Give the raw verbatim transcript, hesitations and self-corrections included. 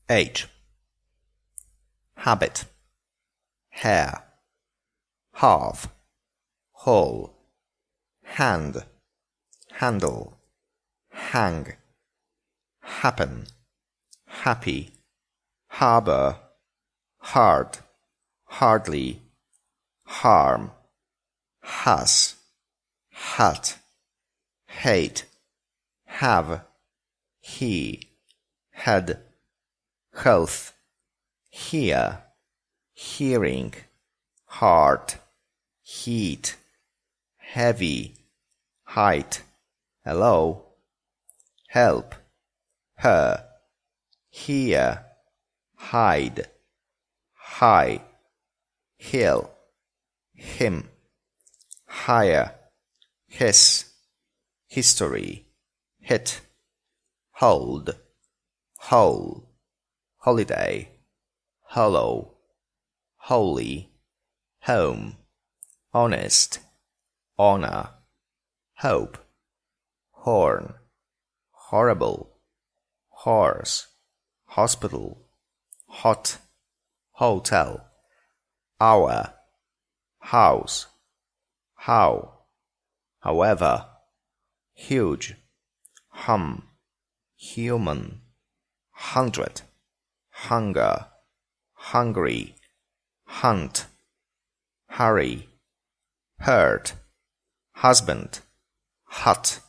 H. Habit, hair, half, whole, hand, handle, hang, happen, happy, harbor, hard, hardly, harm, has, hat, hate, have, he, had, health, hear, hearing, heart, heat, heavy, height, hello, help, her, here, hide, high, hill, him, higher, his, history, hit, hold, whole, holiday, hollow, holy, home, honest, honor, hope, horn, horrible, horse, hospital, hot, hotel, hour, house, how, however, huge, hum, human, hundred, hunger, hungry, hunt, hurry, hurt, husband, hut,